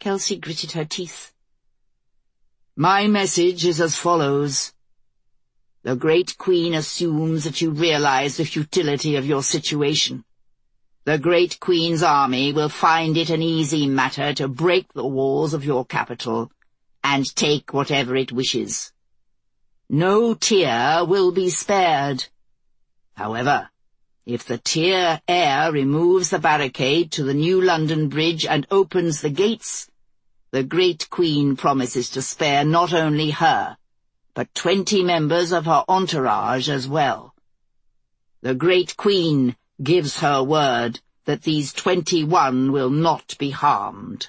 Kelsey gritted her teeth. My message is as follows. The Great Queen assumes that you realize the futility of your situation. The Great Queen's army will find it an easy matter to break the walls of your capital and take whatever it wishes. No tear will be spared. However, if the Tier heir removes the barricade to the New London Bridge and opens the gates, the Great Queen promises to spare not only her, but 20 members of her entourage as well. The Great Queen gives her word that these 21 will not be harmed.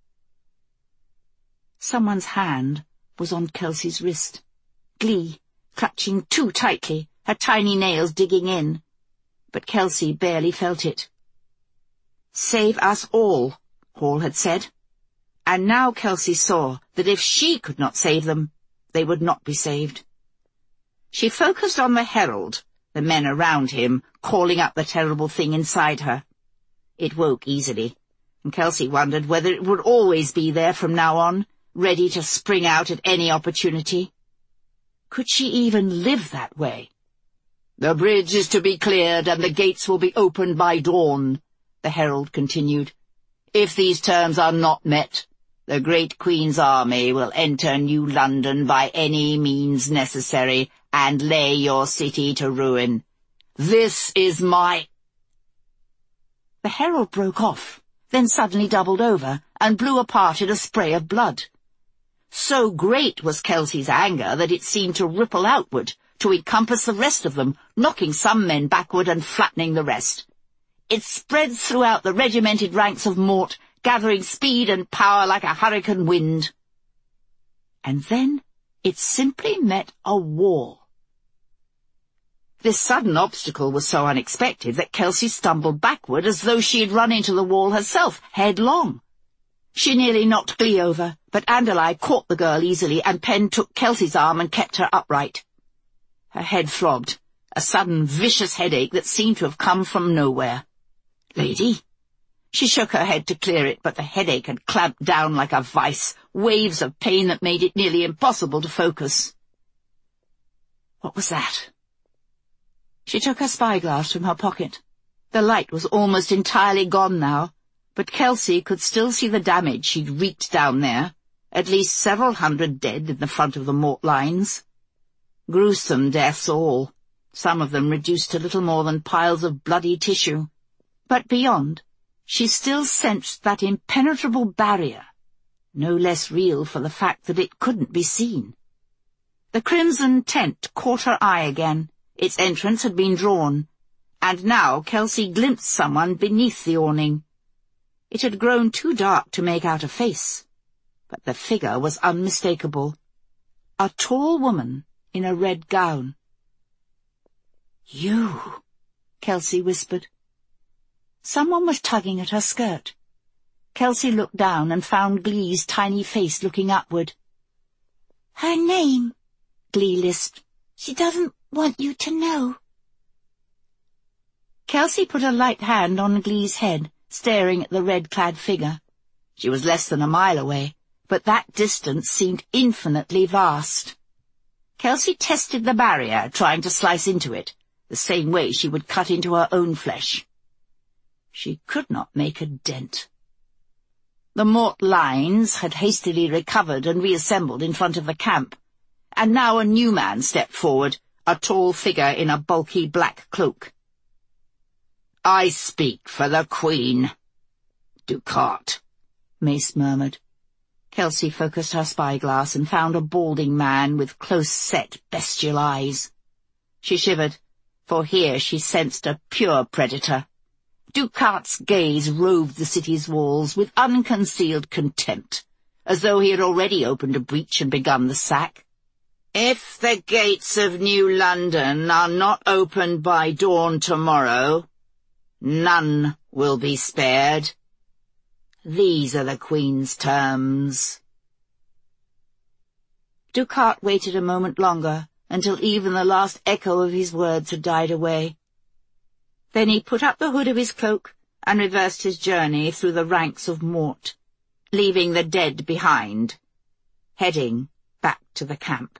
Someone's hand was on Kelsey's wrist. Glee, clutching too tightly, her tiny nails digging in. But Kelsey barely felt it. "Save us all," Hall had said. And now Kelsey saw that if she could not save them, they would not be saved. She focused on the Herald, the men around him calling up the terrible thing inside her. It woke easily, and Kelsey wondered whether it would always be there from now on, ready to spring out at any opportunity. Could she even live that way? The bridge is to be cleared and the gates will be opened by dawn, the Herald continued. If these terms are not met, the Great Queen's army will enter New London by any means necessary and lay your city to ruin. This is my—" The Herald broke off, then suddenly doubled over and blew apart in a spray of blood. So great was Kelsey's anger that it seemed to ripple outward, to encompass the rest of them, knocking some men backward and flattening the rest. It spread throughout the regimented ranks of Mort, gathering speed and power like a hurricane wind. And then it simply met a wall. This sudden obstacle was so unexpected that Kelsey stumbled backward as though she had run into the wall herself, headlong. She nearly knocked Glee over, but Anderlei caught the girl easily, and Penn took Kelsey's arm and kept her upright. Her head throbbed, a sudden vicious headache that seemed to have come from nowhere. "Lady?" She shook her head to clear it, but the headache had clamped down like a vice, waves of pain that made it nearly impossible to focus. What was that? She took her spyglass from her pocket. The light was almost entirely gone now, but Kelsey could still see the damage she'd wreaked down there, at least several hundred dead in the front of the Mort lines. Gruesome deaths all, some of them reduced to little more than piles of bloody tissue. But beyond, she still sensed that impenetrable barrier, no less real for the fact that it couldn't be seen. The crimson tent caught her eye again. Its entrance had been drawn, and now Kelsey glimpsed someone beneath the awning. It had grown too dark to make out a face, but the figure was unmistakable. A tall woman in a red gown. "You," Kelsey whispered. Someone was tugging at her skirt. Kelsey looked down and found Glee's tiny face looking upward. "Her name," Glee lisped. "She doesn't want you to know." Kelsey put a light hand on Glee's head, staring at the red-clad figure. She was less than a mile away, but that distance seemed infinitely vast. Kelsey tested the barrier, trying to slice into it, the same way she would cut into her own flesh. She could not make a dent. The Mort lines had hastily recovered and reassembled in front of the camp, and now a new man stepped forward, a tall figure in a bulky black cloak. "I speak for the Queen." "Ducat," Mace murmured. Kelsey focused her spyglass and found a balding man with close-set bestial eyes. She shivered, for here she sensed a pure predator. Ducat's gaze roved the city's walls with unconcealed contempt, as though he had already opened a breach and begun the sack. "If the gates of New London are not opened by dawn tomorrow, none will be spared. These are the Queen's terms." Ducat waited a moment longer, until even the last echo of his words had died away. Then he put up the hood of his cloak and reversed his journey through the ranks of Mort, leaving the dead behind, heading back to the camp.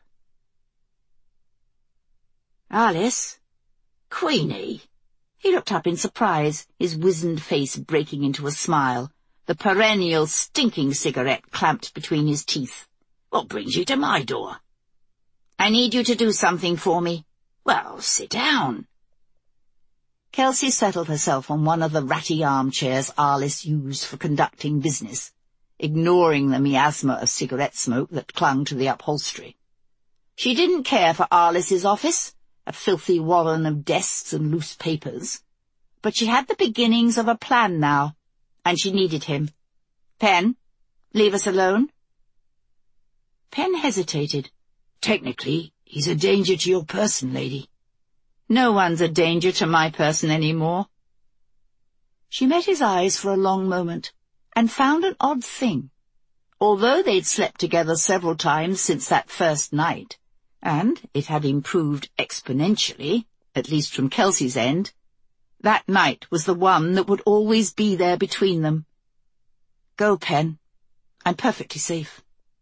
"Alice?" "Queenie?" He looked up in surprise, his wizened face breaking into a smile, the perennial stinking cigarette clamped between his teeth. "What brings you to my door?" "I need you to do something for me." "Well, sit down." Kelsey settled herself on one of the ratty armchairs Alice used for conducting business, ignoring the miasma of cigarette smoke that clung to the upholstery. She didn't care for Alice's office, a filthy warren of desks and loose papers, but she had the beginnings of a plan now, and she needed him. "Pen, leave us alone." Pen hesitated. "Technically, he's a danger to your person, lady." "No one's a danger to my person any more." She met his eyes for a long moment, and found an odd thing. Although they'd slept together several times since that first night, and it had improved exponentially, at least from Kelsey's end, that night was the one that would always be there between them. "Go, Pen. I'm perfectly safe."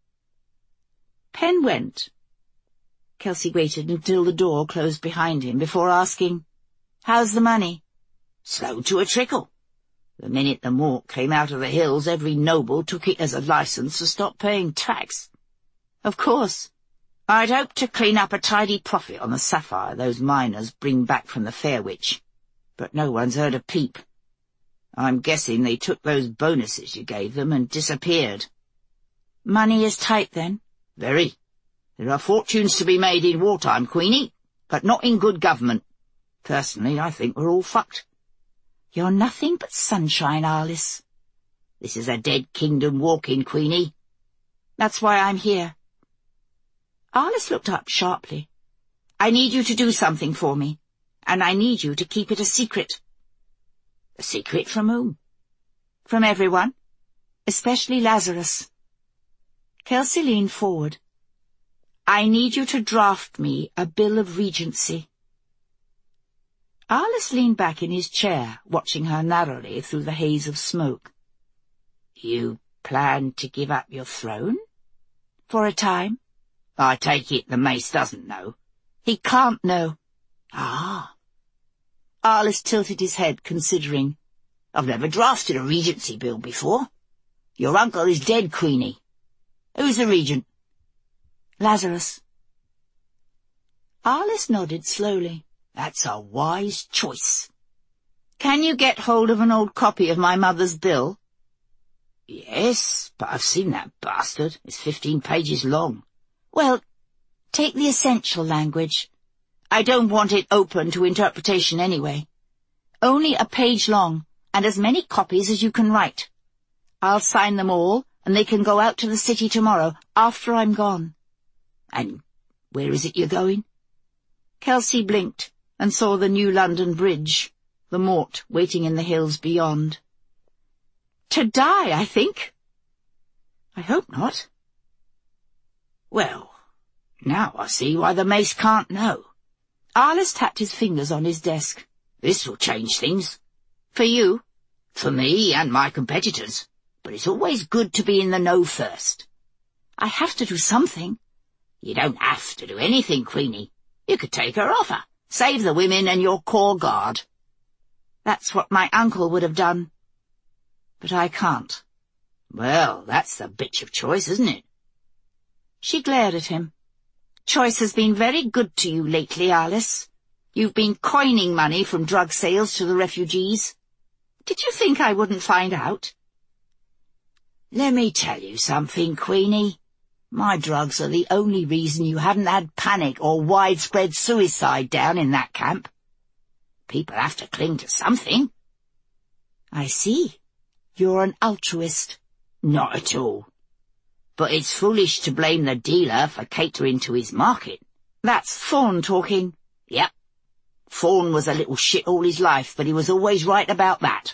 Pen went. Kelsey waited until the door closed behind him before asking, "How's the money?" "Slow to a trickle. The minute the mort came out of the hills, every noble took it as a license to stop paying tax." "Of course. I'd hoped to clean up a tidy profit on the sapphire those miners bring back from the Fairwitch, but no one's heard a peep. I'm guessing they took those bonuses you gave them and disappeared." "Money is tight, then?" "Very. There are fortunes to be made in wartime, Queenie, but not in good government. Personally, I think we're all fucked." "You're nothing but sunshine, Alice." "This is a dead kingdom walking, Queenie." "That's why I'm here." Alice looked up sharply. "I need you to do something for me, and I need you to keep it a secret." "A secret from whom?" "From everyone, especially Lazarus." Kelsey leaned forward. "I need you to draft me a bill of regency." Alice leaned back in his chair, watching her narrowly through the haze of smoke. "You plan to give up your throne?" "For a time." "I take it the mace doesn't know." "He can't know." "Ah." Alice tilted his head, considering. "I've never drafted a regency bill before. Your uncle is dead, Queenie. Who's the regent?" "Lazarus." Alice nodded slowly. "That's a wise choice." "Can you get hold of an old copy of my mother's bill?" "Yes, but I've seen that bastard. It's 15 pages long." "Well, take the essential language. I don't want it open to interpretation anyway. Only a page long, and as many copies as you can write. I'll sign them all, and they can go out to the city tomorrow, after I'm gone." "And where is it you're going?" Kelsey blinked and saw the New London Bridge, the mort waiting in the hills beyond. "To die, I think." "I hope not." "Well, now I see why the mace can't know." Alice tapped his fingers on his desk. "This will change things." "For you?" "For me and my competitors. But it's always good to be in the know first." "I have to do something." "You don't have to do anything, Queenie. You could take her offer. Save the women and your core guard." "That's what my uncle would have done. But I can't." "Well, that's the bitch of choice, isn't it?" She glared at him. "Choice has been very good to you lately, Alice. You've been coining money from drug sales to the refugees. Did you think I wouldn't find out?" "Let me tell you something, Queenie. My drugs are the only reason you haven't had panic or widespread suicide down in that camp. People have to cling to something." "I see. You're an altruist." "Not at all. But it's foolish to blame the dealer for catering to his market." "That's Thorne talking." "Yep. Thorne was a little shit all his life, but he was always right about that."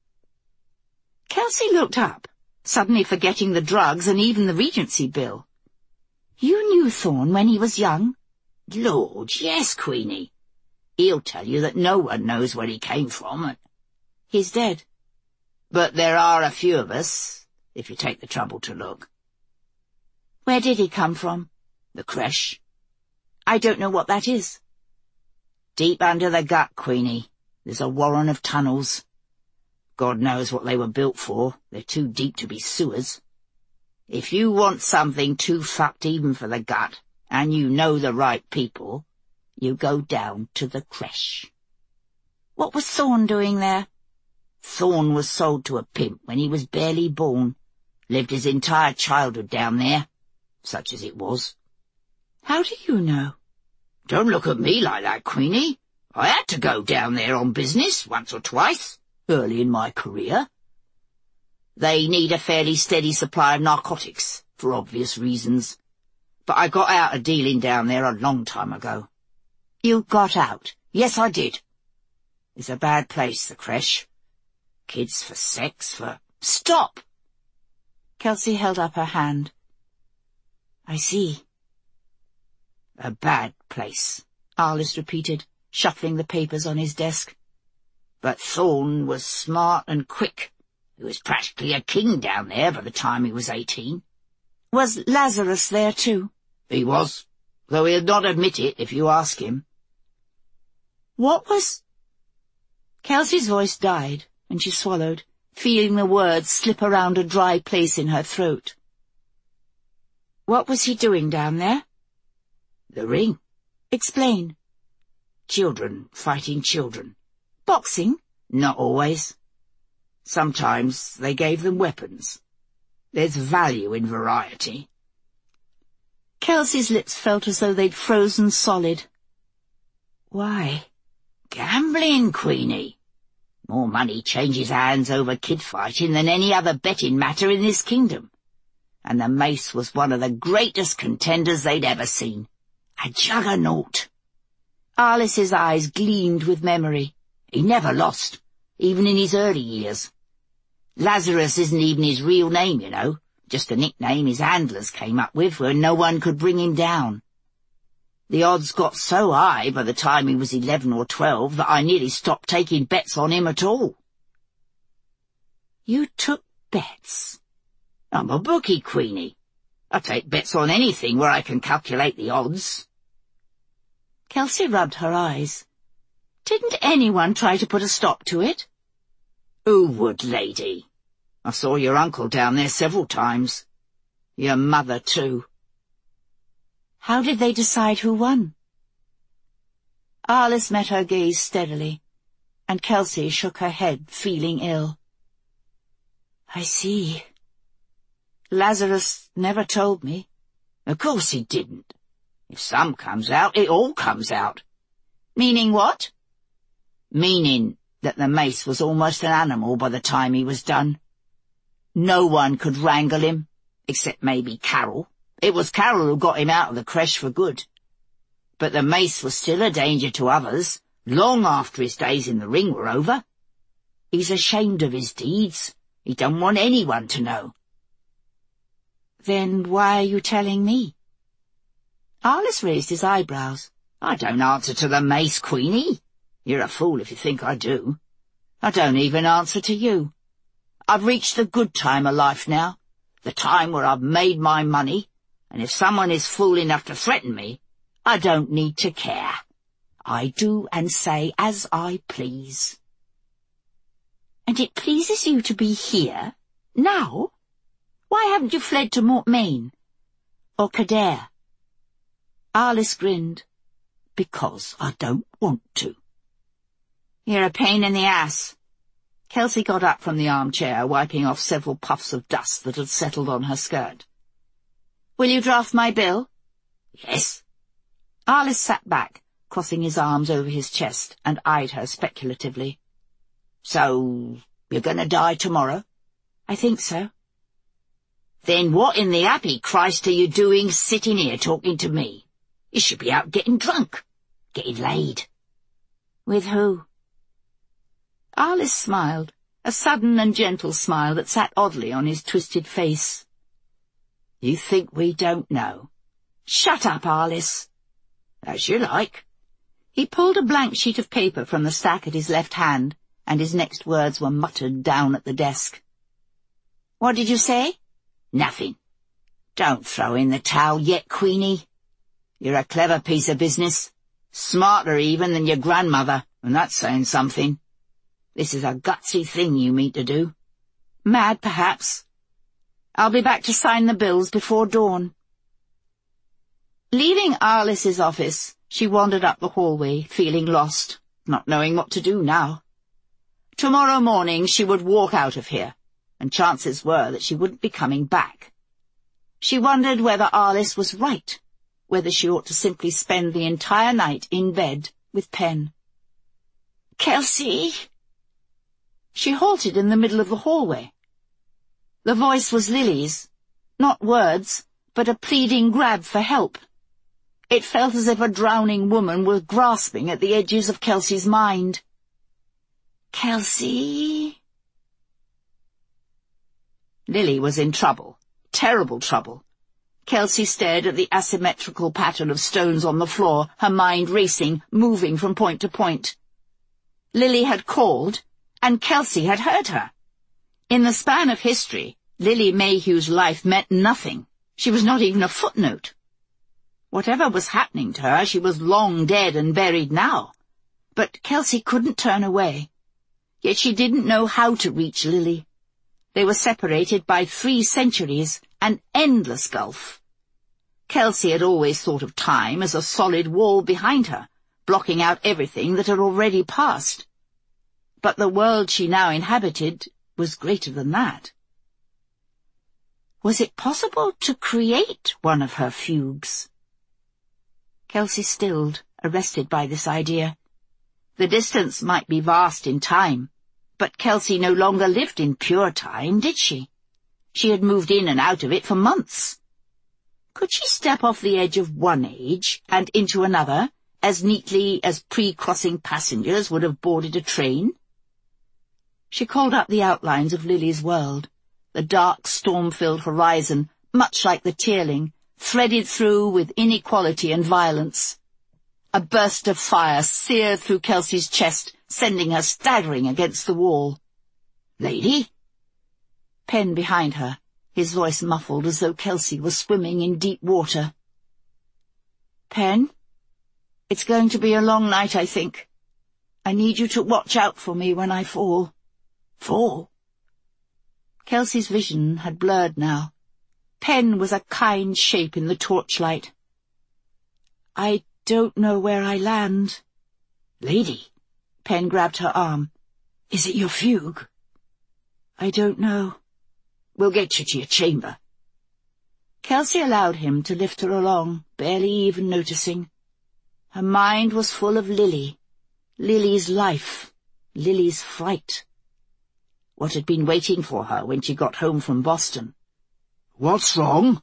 Kelsey looked up, suddenly forgetting the drugs and even the regency bill. "You knew Thorne when he was young?" "Lord, yes, Queenie. He'll tell you that no one knows where he came from." "He's dead." "But there are a few of us. if you take the trouble to look." "Where did he come from?" "The creche." "I don't know what that is." "Deep under the gut, Queenie. There's a warren of tunnels. God knows what they were built for. They're too deep to be sewers. If you want something too fucked even for the gut, and you know the right people, you go down to the creche." "What was Thorne doing there?" "Thorne was sold to a pimp when he was barely born. Lived his entire childhood down there, such as it was." "How do you know?" "Don't look at me like that, Queenie. I had to go down there on business once or twice, early in my career. They need a fairly steady supply of narcotics, for obvious reasons. But I got out of dealing down there a long time ago." "You got out?" "Yes, I did. It's a bad place, the creche. Kids for sex, for—" "Stop!" Kelsey held up her hand. "I see." "A bad place," Arliss repeated, shuffling the papers on his desk. "But Thorne was smart and quick. He was practically a king down there by the time he was 18. "Was Lazarus there too?" "He was, though he'll not admit it if you ask him." "What was—" Kelsey's voice died, and she swallowed, feeling the words slip around a dry place in her throat. "What was he doing down there?" "The ring." "Explain." "Children fighting children." "Boxing?" "Not always. Sometimes they gave them weapons. There's value in variety." Kelsey's lips felt as though they'd frozen solid. "Why?" "Gambling, Queenie. More money changes hands over kid fighting than any other betting matter in this kingdom. And the mace was one of the greatest contenders they'd ever seen. A juggernaut." Arliss's eyes gleamed with memory. "He never lost, even in his early years. Lazarus isn't even his real name, you know, just a nickname his handlers came up with when no one could bring him down. The odds got so high by the time he was 11 or 12 that I nearly stopped taking bets on him at all." "You took bets?" "I'm a bookie, Queenie. I take bets on anything where I can calculate the odds." Kelsey rubbed her eyes. "Didn't anyone try to put a stop to it?" "Who would, lady? I saw your uncle down there several times. Your mother, too." "How did they decide who won?" Arliss met her gaze steadily, and Kelsey shook her head, feeling ill. "I see. Lazarus never told me." "Of course he didn't. If some comes out, it all comes out." "Meaning what?" "Meaning that the mace was almost an animal by the time he was done. No one could wrangle him, except maybe Carol. It was Carol who got him out of the creche for good. But the mace was still a danger to others, long after his days in the ring were over. He's ashamed of his deeds. He don't want anyone to know." "Then why are you telling me?" Arliss raised his eyebrows. "I don't answer to the mace, Queenie. You're a fool if you think I do. I don't even answer to you. I've reached the good time of life now, the time where I've made my money, and if someone is fool enough to threaten me, I don't need to care. I do and say as I please." "And it pleases you to be here, now? Why haven't you fled to Mortmain? Or Kildare?" Arliss grinned. "Because I don't want to." "You're a pain in the ass." Kelsey got up from the armchair, wiping off several puffs of dust that had settled on her skirt. "Will you draft my bill?" "Yes." Arliss sat back, crossing his arms over his chest, and eyed her speculatively. "So, you're going to die tomorrow?" "I think so." "Then what in the happy Christ are you doing sitting here talking to me? You should be out getting drunk, getting laid." "With who?" Arliss smiled, a sudden and gentle smile that sat oddly on his twisted face. "You think we don't know?" "Shut up, Arliss." "As you like." He pulled a blank sheet of paper from the stack at his left hand, and his next words were muttered down at the desk. What did you say? Nothing. Don't throw in the towel yet, Queenie. You're a clever piece of business. Smarter even than your grandmother, and that's saying something. This is a gutsy thing you mean to do. Mad, perhaps. I'll be back to sign the bills before dawn. Leaving Alice's office, she wandered up the hallway, feeling lost, not knowing what to do now. Tomorrow morning she would walk out of here, and chances were that she wouldn't be coming back. She wondered whether Alice was right, whether she ought to simply spend the entire night in bed with Pen. "Kelsey!" She halted in the middle of the hallway. The voice was Lily's, not words, but a pleading grab for help. It felt as if a drowning woman were grasping at the edges of Kelsey's mind. "Kelsey?" Lily was in trouble, terrible trouble. Kelsey stared at the asymmetrical pattern of stones on the floor, her mind racing, moving from point to point. Lily had called, and Kelsey had heard her. In the span of history, Lily Mayhew's life meant nothing. She was not even a footnote. Whatever was happening to her, she was long dead and buried now. But Kelsey couldn't turn away. Yet she didn't know how to reach Lily. They were separated by 3 centuries, an endless gulf. Kelsey had always thought of time as a solid wall behind her, blocking out everything that had already passed. But the world she now inhabited was greater than that. Was it possible to create one of her fugues? Kelsey stilled, arrested by this idea. The distance might be vast in time, but Kelsey no longer lived in pure time, did she? She had moved in and out of it for months. Could she step off the edge of one age and into another, as neatly as pre-crossing passengers would have boarded a train? She called up the outlines of Lily's world, the dark, storm-filled horizon, much like the Tearling, threaded through with inequality and violence. A burst of fire seared through Kelsey's chest, sending her staggering against the wall. "Lady?" Pen behind her, his voice muffled as though Kelsey was swimming in deep water. "Pen, it's going to be a long night, I think. I need you to watch out for me when I fall." "Fall?" Kelsey's vision had blurred now. Pen was a kind shape in the torchlight. "I don't know where I land." "Lady," Pen grabbed her arm, "is it your fugue?" "I don't know." "We'll get you to your chamber." Kelsey allowed him to lift her along, barely even noticing. Her mind was full of Lily, Lily's life, Lily's fright. What had been waiting for her when she got home from Boston? "What's wrong?"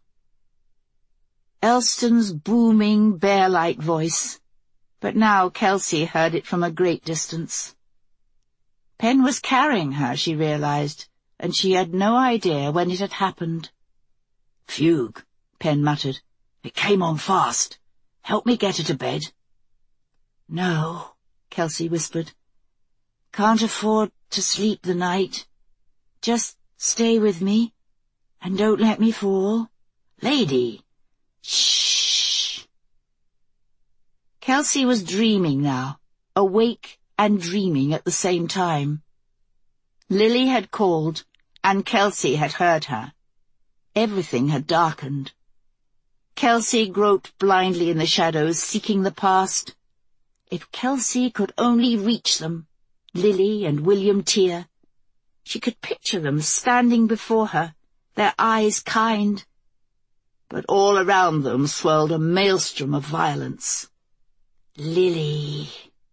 Elston's booming, bear-like voice, but now Kelsey heard it from a great distance. Pen was carrying her, she realized, and she had no idea when it had happened. "Fugue," Pen muttered. "It came on fast. Help me get her to bed." "No," Kelsey whispered. "Can't afford to sleep the night. Just stay with me, and don't let me fall." "Lady!" "Shh." Kelsey was dreaming now, awake and dreaming at the same time. Lily had called, and Kelsey had heard her. Everything had darkened. Kelsey groped blindly in the shadows, seeking the past. If Kelsey could only reach them, Lily and William Tear. She could picture them standing before her, their eyes kind. But all around them swirled a maelstrom of violence. Lily.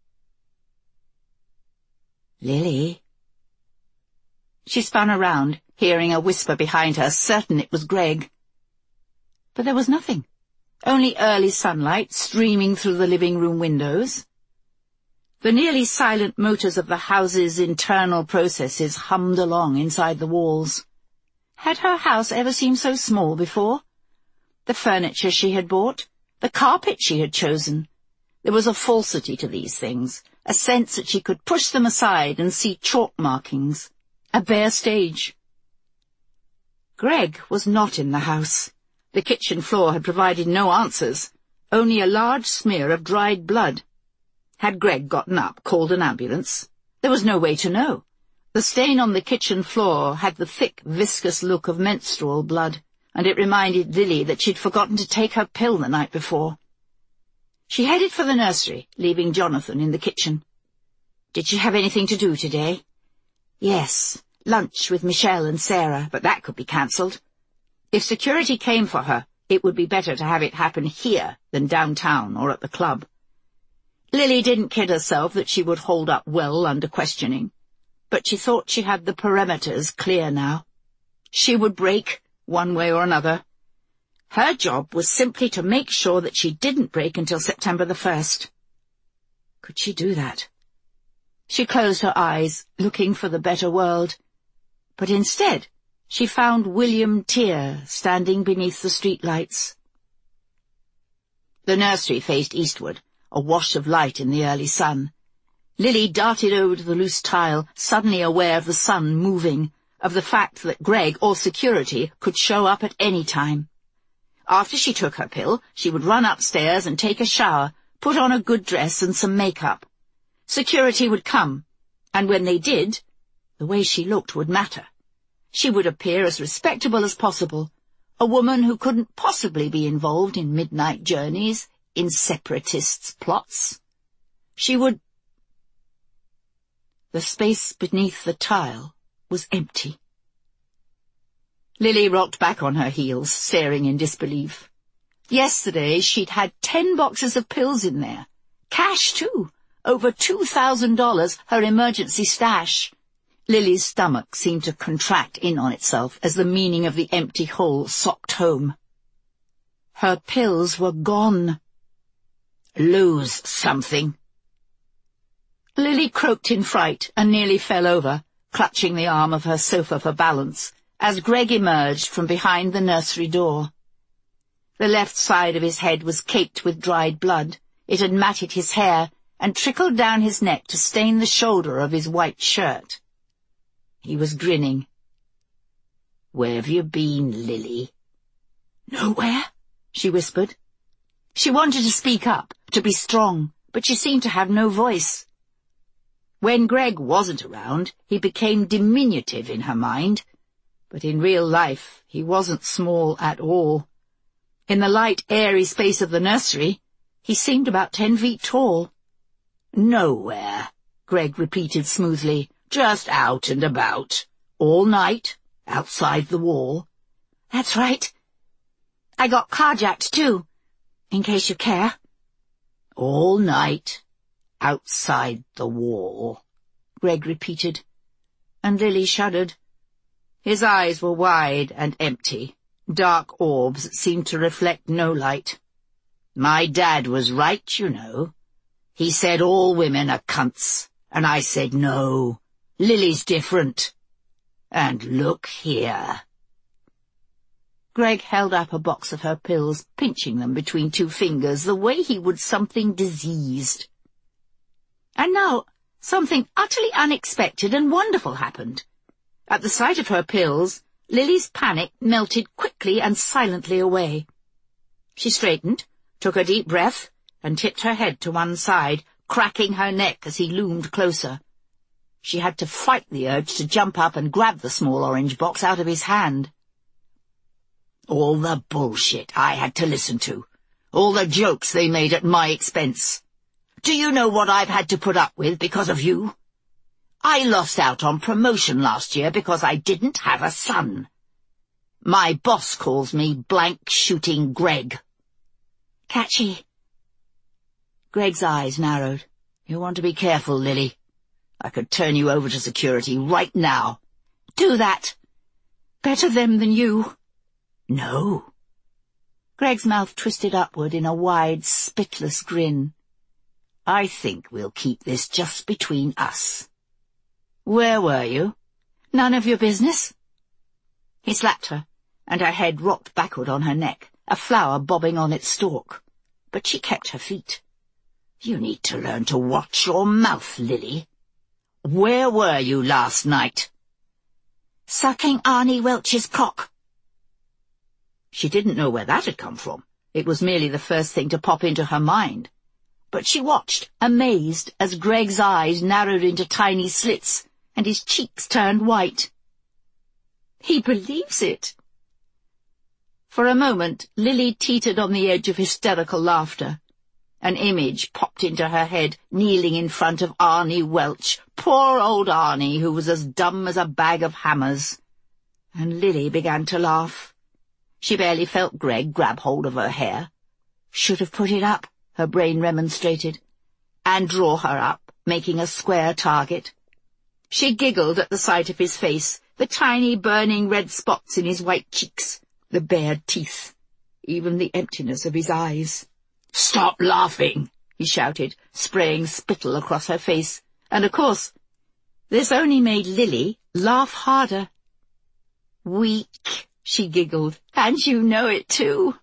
Lily? She spun around, hearing a whisper behind her, certain it was Greg. But there was nothing, only early sunlight streaming through the living-room windows. The nearly silent motors of the house's internal processes hummed along inside the walls. Had her house ever seemed so small before? The furniture she had bought, the carpet she had chosen. There was a falsity to these things, a sense that she could push them aside and see chalk markings, a bare stage. Greg was not in the house. The kitchen floor had provided no answers, only a large smear of dried blood. Had Greg gotten up, called an ambulance? There was no way to know. The stain on the kitchen floor had the thick, viscous look of menstrual blood, and it reminded Lily that she'd forgotten to take her pill the night before. She headed for the nursery, leaving Jonathan in the kitchen. Did she have anything to do today? Yes, lunch with Michelle and Sarah, but that could be cancelled. If security came for her, it would be better to have it happen here than downtown or at the club. Lily didn't kid herself that she would hold up well under questioning, but she thought she had the perimeters clear now. She would break, one way or another. Her job was simply to make sure that she didn't break until September the 1st. Could she do that? She closed her eyes, looking for the better world, but instead she found William Tier standing beneath the streetlights. The nursery faced eastward, a wash of light in the early sun. Lily darted over to the loose tile, suddenly aware of the sun moving, of the fact that Greg or security could show up at any time. After she took her pill, she would run upstairs and take a shower, put on a good dress and some makeup. Security would come, and when they did, the way she looked would matter. She would appear as respectable as possible, a woman who couldn't possibly be involved in midnight journeys, in separatists' plots. She would... The space beneath the tile was empty. Lily rocked back on her heels, staring in disbelief. Yesterday she'd had 10 boxes of pills in there. Cash, too. Over $2,000, her emergency stash. Lily's stomach seemed to contract in on itself as the meaning of the empty hole socked home. Her pills were gone. Lose something. Lily croaked in fright and nearly fell over, clutching the arm of her sofa for balance, as Greg emerged from behind the nursery door. The left side of his head was caked with dried blood. It had matted his hair and trickled down his neck to stain the shoulder of his white shirt. He was grinning. "Where have you been, Lily?" "Nowhere," she whispered. She wanted to speak up, to be strong, but she seemed to have no voice. When Greg wasn't around, he became diminutive in her mind, but in real life he wasn't small at all. In the light, airy space of the nursery, he seemed about 10 feet tall. "Nowhere," Greg repeated smoothly. "Just out and about. All night, outside the wall." "That's right. I got carjacked, too, in case you care." "All night, outside the wall," Greg repeated, and Lily shuddered. His eyes were wide and empty. Dark orbs that seemed to reflect no light. "My dad was right, you know. He said all women are cunts, and I said no. Lily's different. And look here." Greg held up a box of her pills, pinching them between 2 fingers, the way he would something diseased. And now something utterly unexpected and wonderful happened. At the sight of her pills, Lily's panic melted quickly and silently away. She straightened, took a deep breath, and tipped her head to one side, cracking her neck as he loomed closer. She had to fight the urge to jump up and grab the small orange box out of his hand. "All the bullshit I had to listen to. All the jokes they made at my expense. Do you know what I've had to put up with because of you? I lost out on promotion last year because I didn't have a son. My boss calls me blank shooting Greg." "Catchy." Greg's eyes narrowed. "You want to be careful, Lily. I could turn you over to security right now." "Do that. Better them than you." "No." Greg's mouth twisted upward in a wide, spitless grin. "I think we'll keep this just between us. Where were you?" "None of your business." He slapped her, and her head rocked backward on her neck, a flower bobbing on its stalk. But she kept her feet. "You need to learn to watch your mouth, Lily. Where were you last night?" "Sucking Arnie Welch's cock," She didn't know where that had come from. It was merely the first thing to pop into her mind. But she watched, amazed, as Greg's eyes narrowed into tiny slits and his cheeks turned white. He believes it. For a moment, Lily teetered on the edge of hysterical laughter. An image popped into her head, kneeling in front of Arnie Welch, poor old Arnie, who was as dumb as a bag of hammers. And Lily began to laugh. She barely felt Greg grab hold of her hair. Should have put it up, her brain remonstrated, and draw her up, making a square target. She giggled at the sight of his face, the tiny burning red spots in his white cheeks, the bared teeth, even the emptiness of his eyes. "Stop laughing," he shouted, spraying spittle across her face, and of course, this only made Lily laugh harder. "Weak," she giggled, "and you know it too."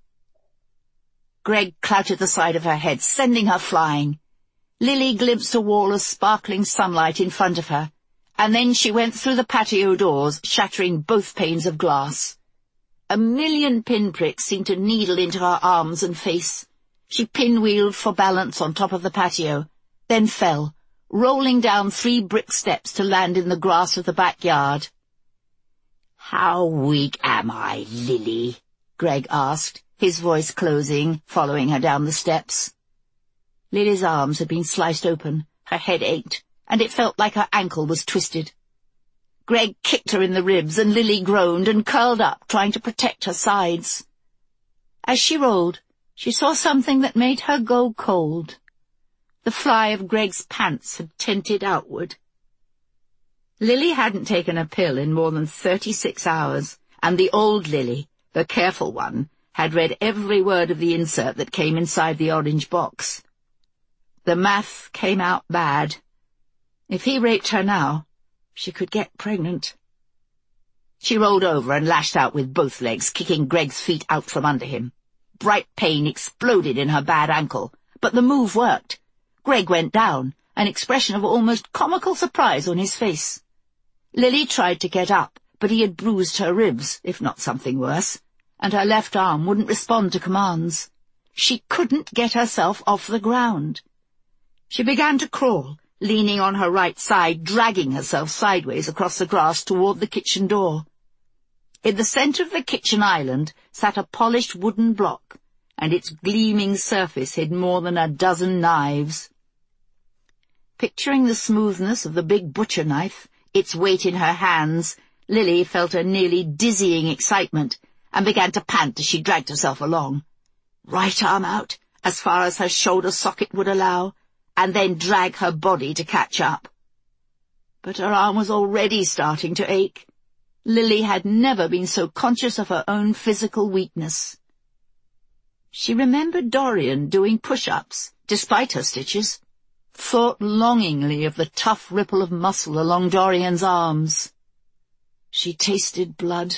Greg clouted the side of her head, sending her flying. Lily glimpsed a wall of sparkling sunlight in front of her, and then she went through the patio doors, shattering both panes of glass. A million pinpricks seemed to needle into her arms and face. She pinwheeled for balance on top of the patio, then fell, rolling down 3 brick steps to land in the grass of the backyard. "How weak am I, Lily?" Greg asked, his voice closing, following her down the steps. Lily's arms had been sliced open, her head ached, and it felt like her ankle was twisted. Greg kicked her in the ribs, and Lily groaned and curled up, trying to protect her sides. As she rolled, she saw something that made her go cold. The fly of Greg's pants had tinted outward. Lily hadn't taken a pill in more than 36 hours, and the old Lily, the careful one, had read every word of the insert that came inside the orange box. The math came out bad. If he raped her now, she could get pregnant. She rolled over and lashed out with both legs, kicking Greg's feet out from under him. Bright pain exploded in her bad ankle, but the move worked. Greg went down, an expression of almost comical surprise on his face. Lily tried to get up, but he had bruised her ribs, if not something worse, and her left arm wouldn't respond to commands. She couldn't get herself off the ground. She began to crawl, leaning on her right side, dragging herself sideways across the grass toward the kitchen door. In the center of the kitchen island sat a polished wooden block, and its gleaming surface hid more than a dozen knives. Picturing the smoothness of the big butcher knife, its weight in her hands, Lily felt a nearly dizzying excitement and began to pant as she dragged herself along. Right arm out, as far as her shoulder socket would allow, and then drag her body to catch up. But her arm was already starting to ache. Lily had never been so conscious of her own physical weakness. She remembered Dorian doing push-ups, despite her stitches, thought longingly of the tough ripple of muscle along Dorian's arms. She tasted blood.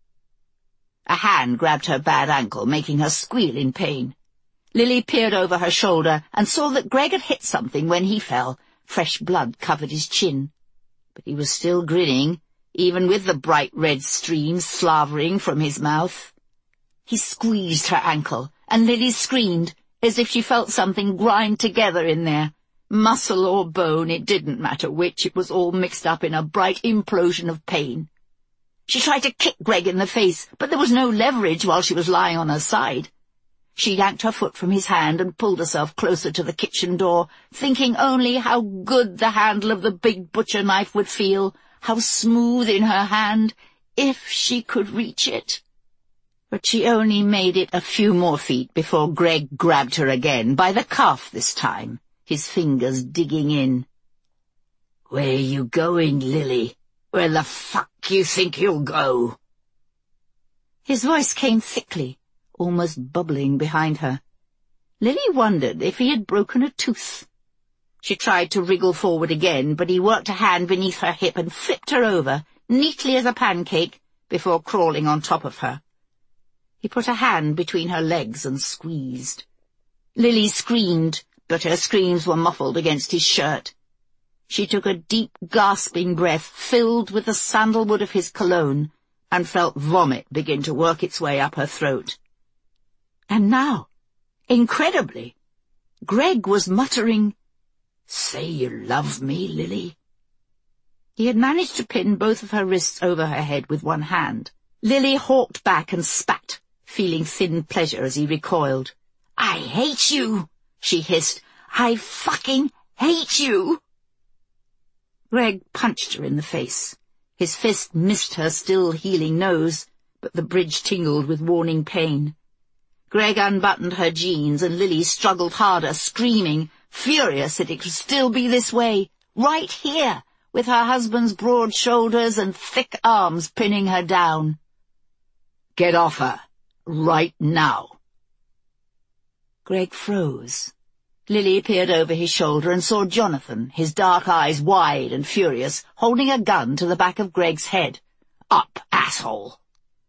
A hand grabbed her bad ankle, making her squeal in pain. Lily peered over her shoulder and saw that Greg had hit something when he fell. Fresh blood covered his chin. But he was still grinning, even with the bright red streams slavering from his mouth. He squeezed her ankle, and Lily screamed, as if she felt something grind together in there. Muscle or bone, it didn't matter which, it was all mixed up in a bright implosion of pain. She tried to kick Greg in the face, but there was no leverage while she was lying on her side. She yanked her foot from his hand and pulled herself closer to the kitchen door, thinking only how good the handle of the big butcher knife would feel, how smooth in her hand, if she could reach it. But she only made it a few more feet before Greg grabbed her again, by the calf this time, his fingers digging in. "Where you going, Lily? Where the fuck you think you'll go?" His voice came thickly, almost bubbling behind her. Lily wondered if he had broken a tooth. She tried to wriggle forward again, but he worked a hand beneath her hip and flipped her over, neatly as a pancake, before crawling on top of her. He put a hand between her legs and squeezed. Lily screamed, but her screams were muffled against his shirt. She took a deep, gasping breath, filled with the sandalwood of his cologne, and felt vomit begin to work its way up her throat. And now, incredibly, Greg was muttering, "Say you love me, Lily." He had managed to pin both of her wrists over her head with one hand. Lily hawked back and spat, feeling thin pleasure as he recoiled. "I hate you," she hissed. "I fucking hate you." Greg punched her in the face. His fist missed her still healing nose, but the bridge tingled with warning pain. Greg unbuttoned her jeans, and Lily struggled harder, screaming, furious that it could still be this way, right here, with her husband's broad shoulders and thick arms pinning her down. "Get off her, right now." Greg froze. Lily peered over his shoulder and saw Jonathan, his dark eyes wide and furious, holding a gun to the back of Greg's head. "Up, asshole!"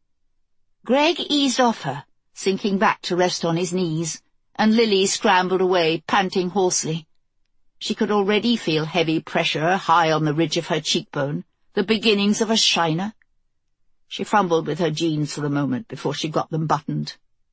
Greg eased off her, sinking back to rest on his knees, and Lily scrambled away, panting hoarsely. She could already feel heavy pressure high on the ridge of her cheekbone, the beginnings of a shiner. She fumbled with her jeans for a moment before she got them buttoned.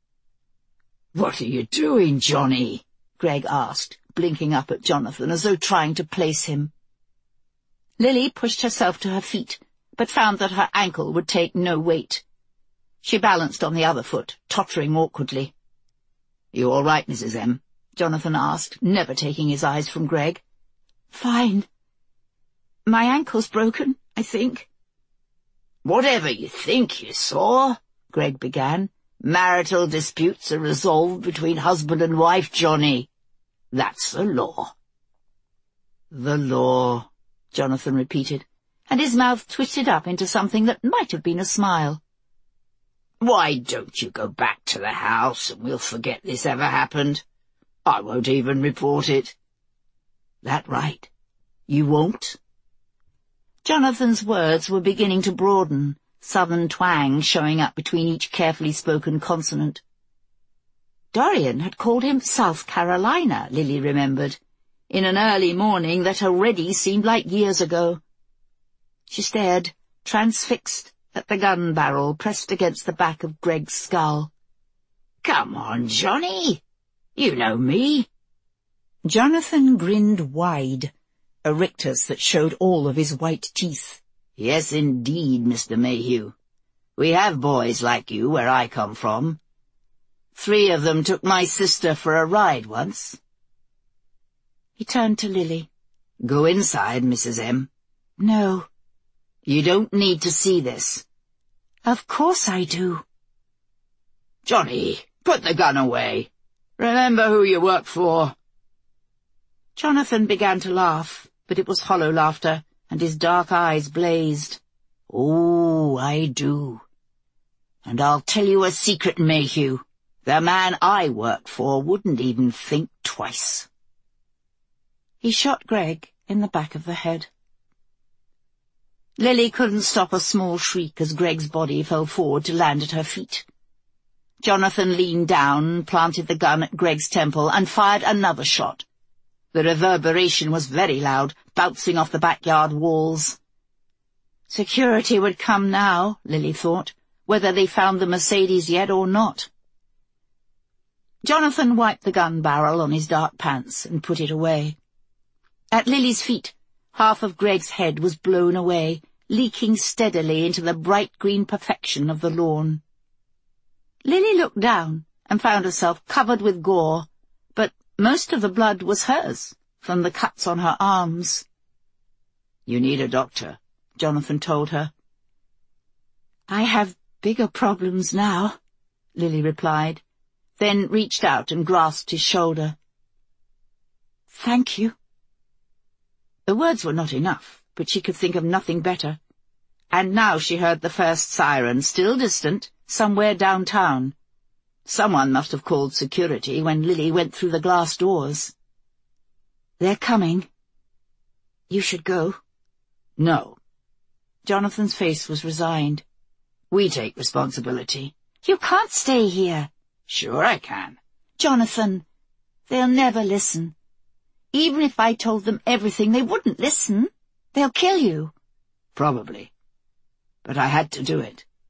"What are you doing, Johnny?" Greg asked, blinking up at Jonathan as though trying to place him. Lily pushed herself to her feet, but found that her ankle would take no weight. She balanced on the other foot, tottering awkwardly. "You all right, Mrs. M?" Jonathan asked, never taking his eyes from Greg. "Fine. My ankle's broken, I think." "Whatever you think you saw," Greg began. "Marital disputes are resolved between husband and wife, Johnny. That's the law." "The law," Jonathan repeated, and his mouth twisted up into something that might have been a smile. "Why don't you go back to the house and we'll forget this ever happened? I won't even report it." "That right? You won't?" Jonathan's words were beginning to broaden, southern twang showing up between each carefully spoken consonant. Dorian had called him South Carolina, Lily remembered, in an early morning that already seemed like years ago. She stared, transfixed, at the gun barrel pressed against the back of Greg's skull. "Come on, Johnny. You know me." Jonathan grinned wide, a rictus that showed all of his white teeth. "Yes, indeed, Mr. Mayhew. We have boys like you where I come from. 3 of them took my sister for a ride once." He turned to Lily. "Go inside, Mrs. M." "No." "You don't need to see this." "Of course I do." "Johnny, put the gun away. Remember who you work for." Jonathan began to laugh, but it was hollow laughter, and his dark eyes blazed. "Oh, I do. And I'll tell you a secret, Mayhew. The man I work for wouldn't even think twice." He shot Greg in the back of the head. Lily couldn't stop a small shriek as Greg's body fell forward to land at her feet. Jonathan leaned down, planted the gun at Greg's temple, and fired another shot. The reverberation was very loud, bouncing off the backyard walls. Security would come now, Lily thought, whether they found the Mercedes yet or not. Jonathan wiped the gun barrel on his dark pants and put it away. At Lily's feet, half of Greg's head was blown away, leaking steadily into the bright green perfection of the lawn. Lily looked down and found herself covered with gore, but most of the blood was hers, from the cuts on her arms. "You need a doctor," Jonathan told her. "I have bigger problems now," Lily replied, then reached out and grasped his shoulder. "Thank you." The words were not enough, but she could think of nothing better. And now she heard the first siren, still distant, somewhere downtown. Someone must have called security when Lily went through the glass doors. "They're coming. You should go." "No." Jonathan's face was resigned. "We take responsibility." "You can't stay here." "Sure I can." "Jonathan, they'll never listen. Even if I told them everything, they wouldn't listen. They'll kill you." "Probably. But I had to do it.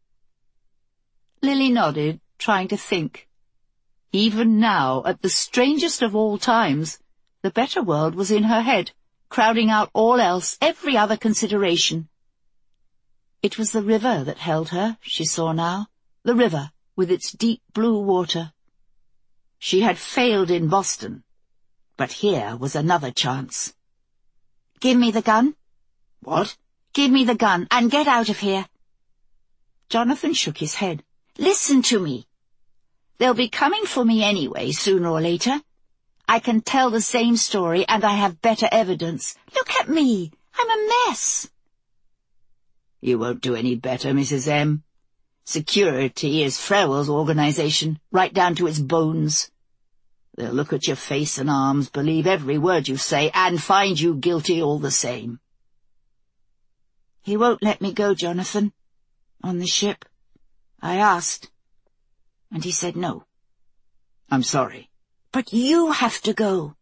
Lily nodded, trying to think. Even now, at the strangest of all times, the better world was in her head, crowding out all else, every other consideration. It was the river that held her, she saw now, the river with its deep blue water. She had failed in Boston, but here was another chance. "Give me the gun." "What?" "Give me the gun, and get out of here." Jonathan shook his head. "Listen to me. They'll be coming for me anyway, sooner or later. I can tell the same story, and I have better evidence. Look at me. I'm a mess." "You won't do any better, Mrs. M. Security is Frewell's organization, right down to its bones. They'll look at your face and arms, believe every word you say, and find you guilty all the same." "He won't let me go, Jonathan, on the ship. I asked, and he said no." "I'm sorry." "But you have to go."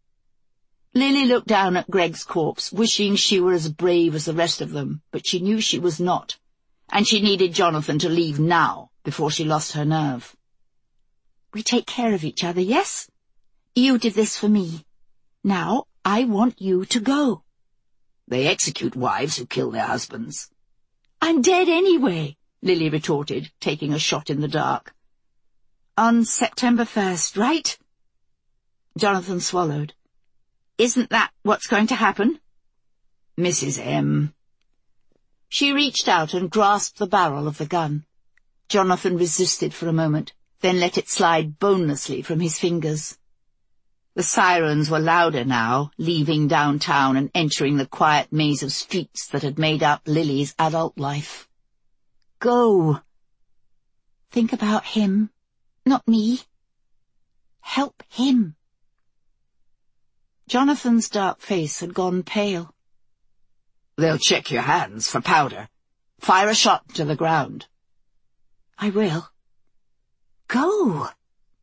Lily looked down at Greg's corpse, wishing she were as brave as the rest of them, but she knew she was not, and she needed Jonathan to leave now, before she lost her nerve. "We take care of each other, yes? You did this for me. Now I want you to go." "They execute wives who kill their husbands." "I'm dead anyway," Lily retorted, taking a shot in the dark. "On September 1st, right?" Jonathan swallowed. "Isn't that what's going to happen?" "Mrs. M." She reached out and grasped the barrel of the gun. Jonathan resisted for a moment, then let it slide bonelessly from his fingers. The sirens were louder now, leaving downtown and entering the quiet maze of streets that had made up Lily's adult life. "Go. Think about him, not me. Help him." Jonathan's dark face had gone pale. "They'll check your hands for powder. Fire a shot to the ground." "I will. Go."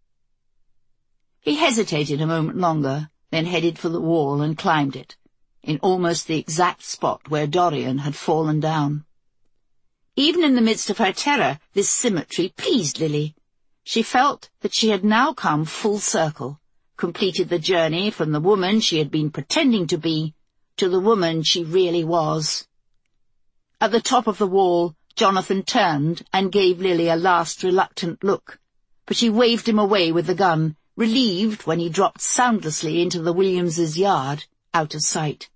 He hesitated a moment longer, then headed for the wall and climbed it, in almost the exact spot where Dorian had fallen down. Even in the midst of her terror, this symmetry pleased Lily. She felt that she had now come full circle, completed the journey from the woman she had been pretending to be to the woman she really was. At the top of the wall, Jonathan turned and gave Lily a last reluctant look, but she waved him away with the gun, relieved when he dropped soundlessly into the Williamses' yard, out of sight.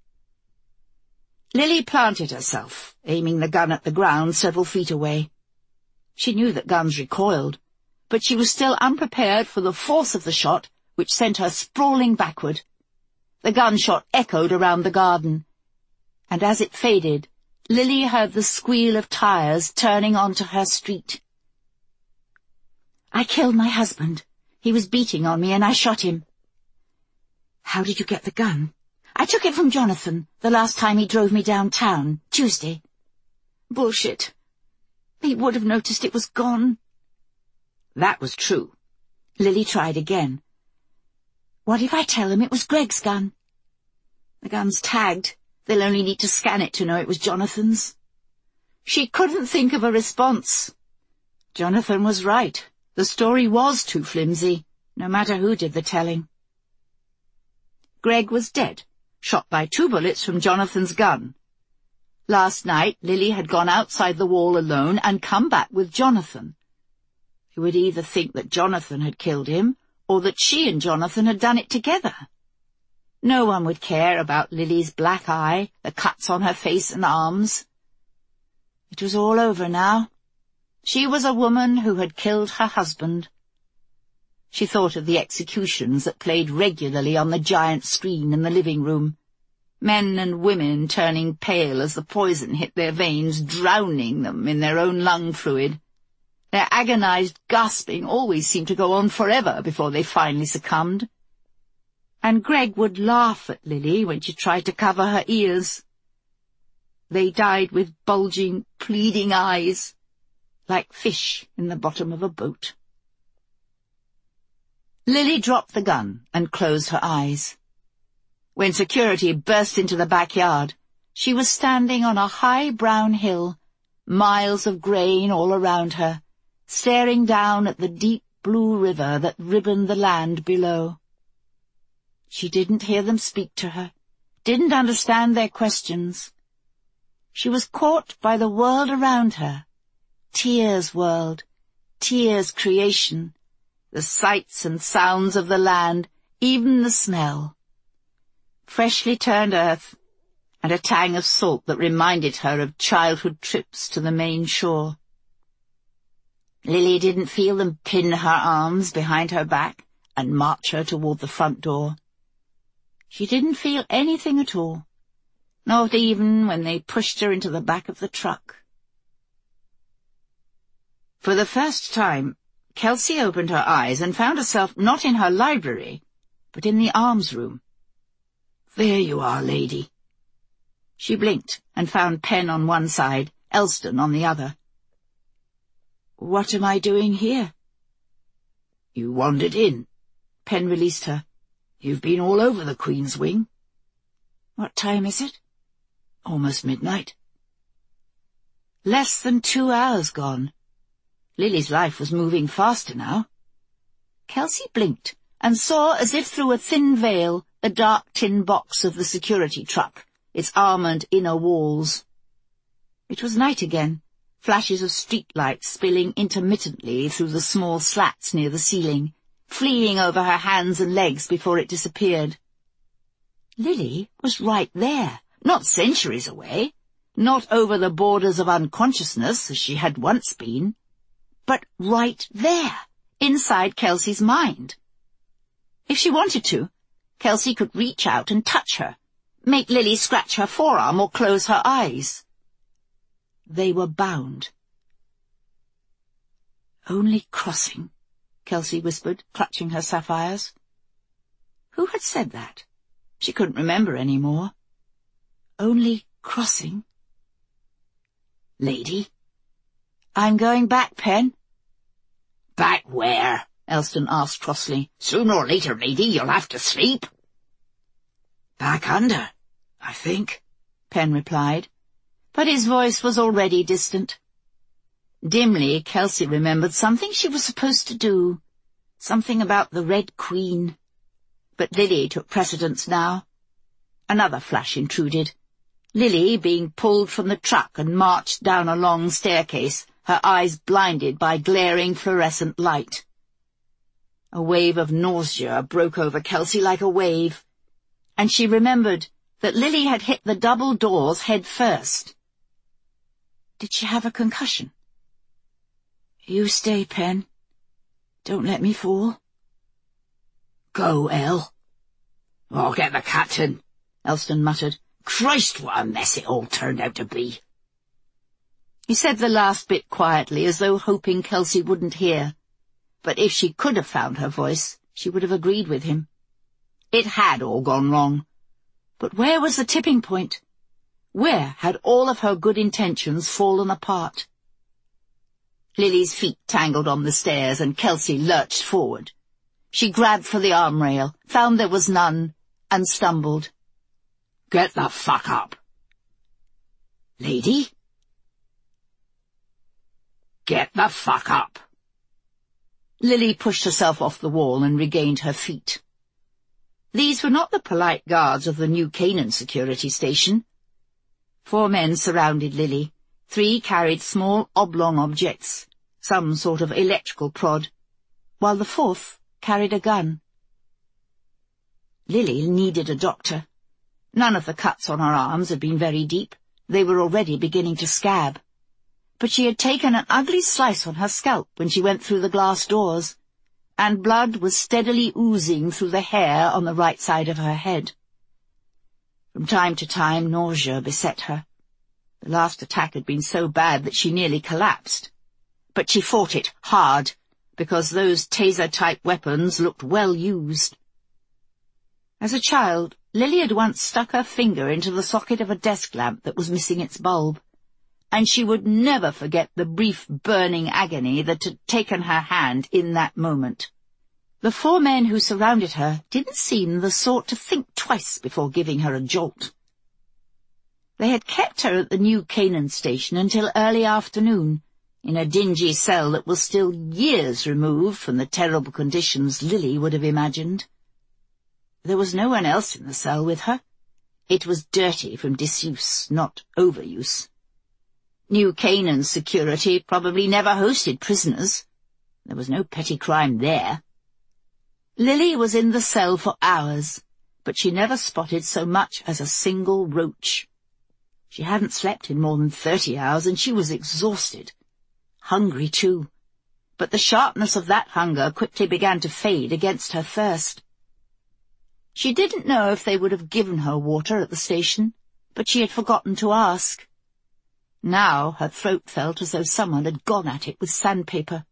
Lily planted herself, aiming the gun at the ground several feet away. She knew that guns recoiled, but she was still unprepared for the force of the shot, which sent her sprawling backward. The gunshot echoed around the garden, and as it faded, Lily heard the squeal of tires turning onto her street. "I killed my husband. He was beating on me and I shot him." "How did you get the gun?" "I took it from Jonathan, the last time he drove me downtown, Tuesday." "Bullshit. He would have noticed it was gone." That was true. Lily tried again. "What if I tell him it was Greg's gun?" "The gun's tagged. They'll only need to scan it to know it was Jonathan's." She couldn't think of a response. Jonathan was right. The story was too flimsy, no matter who did the telling. Greg was dead, shot by 2 bullets from Jonathan's gun. Last night, Lily had gone outside the wall alone and come back with Jonathan. He would either think that Jonathan had killed him, or that she and Jonathan had done it together. No one would care about Lily's black eye, the cuts on her face and arms. It was all over now. She was a woman who had killed her husband. She thought of the executions that played regularly on the giant screen in the living room. Men and women turning pale as the poison hit their veins, drowning them in their own lung fluid. Their agonized gasping always seemed to go on forever before they finally succumbed. And Greg would laugh at Lily when she tried to cover her ears. They died with bulging, pleading eyes, like fish in the bottom of a boat. Lily dropped the gun and closed her eyes. When security burst into the backyard, she was standing on a high brown hill, miles of grain all around her, staring down at the deep blue river that ribboned the land below. She didn't hear them speak to her, didn't understand their questions. She was caught by the world around her, Tyr's world, Tyr's creation, the sights and sounds of the land, even the smell. Freshly turned earth, and a tang of salt that reminded her of childhood trips to the main shore. Lily didn't feel them pin her arms behind her back and march her toward the front door. She didn't feel anything at all, not even when they pushed her into the back of the truck. For the first time, Kelsey opened her eyes and found herself not in her library, but in the arms room. "There you are, lady." She blinked and found Pen on one side, Elston on the other. "What am I doing here?" "You wandered in." Pen released her. "You've been all over the Queen's Wing." "What time is it?" "Almost midnight." Less than 2 hours gone. Lily's life was moving faster now. Kelsey blinked and saw, as if through a thin veil, the dark tin box of the security truck, its armoured inner walls. It was night again, flashes of street lights spilling intermittently through the small slats near the ceiling, fleeing over her hands and legs before it disappeared. Lily was right there, not centuries away, not over the borders of unconsciousness as she had once been, but right there, inside Kelsey's mind. If she wanted to, Kelsey could reach out and touch her, make Lily scratch her forearm or close her eyes. They were bound. "Only crossing," Kelsey whispered, clutching her sapphires. Who had said that? She couldn't remember any more. Only crossing. "Lady?" "I'm going back, Pen." "Back where?" Elston asked crossly. "Sooner or later, lady, you'll have to sleep." "Back under, I think," Pen replied, but his voice was already distant. Dimly, Kelsey remembered something she was supposed to do, something about the Red Queen. But Lily took precedence now. Another flash intruded. Lily being pulled from the truck and marched down a long staircase, her eyes blinded by glaring fluorescent light. A wave of nausea broke over Kelsey like a wave, and she remembered that Lily had hit the double doors head first. Did she have a concussion? "You stay, Pen. Don't let me fall." "Go, El." "I'll get the captain," Elston muttered. "Christ, what a mess it all turned out to be." He said the last bit quietly, as though hoping Kelsey wouldn't hear. But if she could have found her voice, she would have agreed with him. It had all gone wrong. But where was the tipping point? Where had all of her good intentions fallen apart? Lily's feet tangled on the stairs, and Kelsey lurched forward. She grabbed for the arm rail, found there was none, and stumbled. "Get the fuck up." "Lady?" "Get the fuck up." Lily pushed herself off the wall and regained her feet. These were not the polite guards of the New Canaan security station. 4 men surrounded Lily. 3 carried small oblong objects, some sort of electrical prod, while the 4th carried a gun. Lily needed a doctor. None of the cuts on her arms had been very deep. They were already beginning to scab. But she had taken an ugly slice on her scalp when she went through the glass doors, and blood was steadily oozing through the hair on the right side of her head. From time to time nausea beset her. The last attack had been so bad that she nearly collapsed. But she fought it hard, because those taser-type weapons looked well used. As a child, Lily had once stuck her finger into the socket of a desk lamp that was missing its bulb, and she would never forget the brief burning agony that had taken her hand in that moment. The 4 men who surrounded her didn't seem the sort to think twice before giving her a jolt. They had kept her at the New Canaan station until early afternoon, in a dingy cell that was still years removed from the terrible conditions Lily would have imagined. There was no one else in the cell with her. It was dirty from disuse, not overuse. New Canaan's security probably never hosted prisoners. There was no petty crime there. Lily was in the cell for hours, but she never spotted so much as a single roach. She hadn't slept in more than 30 hours, and she was exhausted. Hungry, too. But the sharpness of that hunger quickly began to fade against her thirst. She didn't know if they would have given her water at the station, but she had forgotten to ask. Now her throat felt as though someone had gone at it with sandpaper.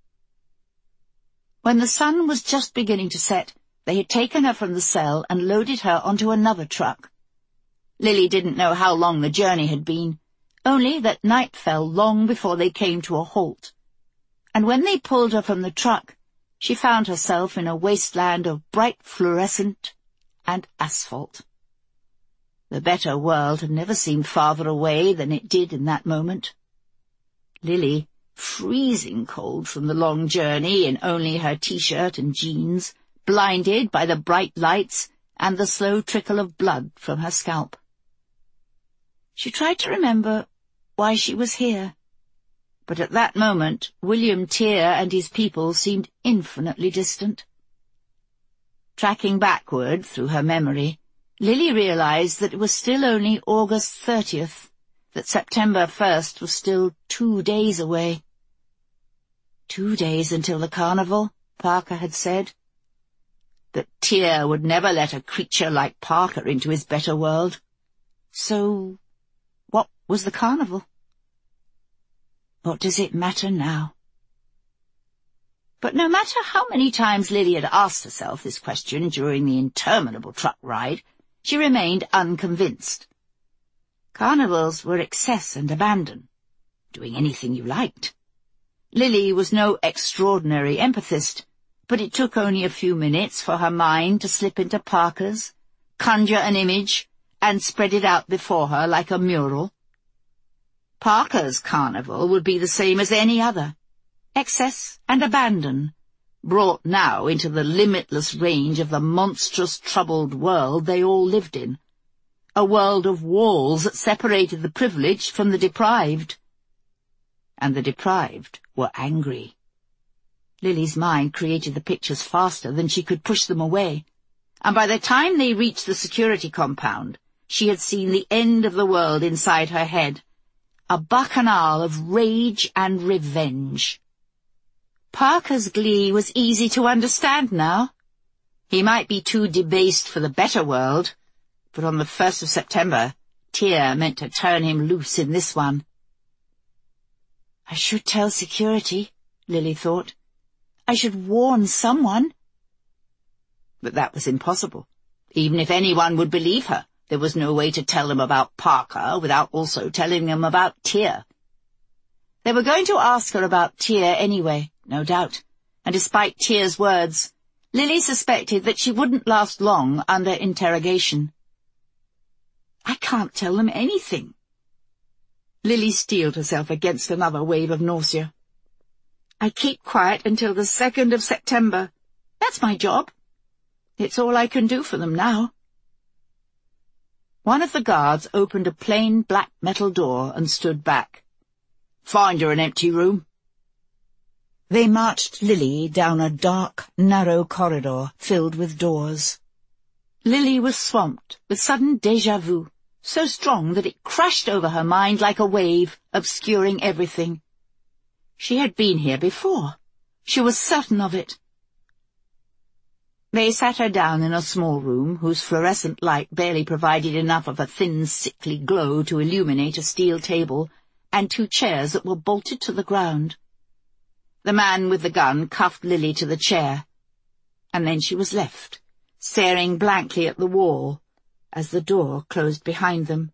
When the sun was just beginning to set, they had taken her from the cell and loaded her onto another truck. Lily didn't know how long the journey had been, only that night fell long before they came to a halt. And when they pulled her from the truck, she found herself in a wasteland of bright fluorescent and asphalt. The better world had never seemed farther away than it did in that moment. Lily, freezing cold from the long journey in only her t-shirt and jeans, blinded by the bright lights and the slow trickle of blood from her scalp. She tried to remember why she was here, but at that moment William Tyr and his people seemed infinitely distant. Tracking backward through her memory, Lily realized that it was still only August 30th, that September 1st was still 2 days away. 2 days until the carnival, Parker had said. That Tyr would never let a creature like Parker into his better world. So, what was the carnival? What does it matter now? But no matter how many times Lily had asked herself this question during the interminable truck ride, she remained unconvinced. Carnivals were excess and abandon, doing anything you liked. Lily was no extraordinary empathist, but it took only a few minutes for her mind to slip into Parker's, conjure an image, and spread it out before her like a mural. Parker's carnival would be the same as any other. Excess and abandon, brought now into the limitless range of the monstrous troubled world they all lived in. A world of walls that separated the privileged from the deprived. And the deprived were angry. Lily's mind created the pictures faster than she could push them away, and by the time they reached the security compound, she had seen the end of the world inside her head, a bacchanal of rage and revenge. Parker's glee was easy to understand now. He might be too debased for the better world, but on the 1st of September, Tyr meant to turn him loose in this one. I should tell security, Lily thought. I should warn someone. But that was impossible. Even if anyone would believe her, there was no way to tell them about Parker without also telling them about Tyr. They were going to ask her about Tyr anyway, no doubt, and despite Tyr's words, Lily suspected that she wouldn't last long under interrogation. I can't tell them anything. Lily steeled herself against another wave of nausea. I keep quiet until the 2nd of September. That's my job. It's all I can do for them now. One of the guards opened a plain black metal door and stood back. Find her an empty room. They marched Lily down a dark, narrow corridor filled with doors. Lily was swamped with sudden déjà vu, so strong that it crashed over her mind like a wave, obscuring everything. She had been here before. She was certain of it. They sat her down in a small room whose fluorescent light barely provided enough of a thin, sickly glow to illuminate a steel table and 2 chairs that were bolted to the ground. The man with the gun cuffed Lily to the chair, and then she was left, staring blankly at the wall as the door closed behind them.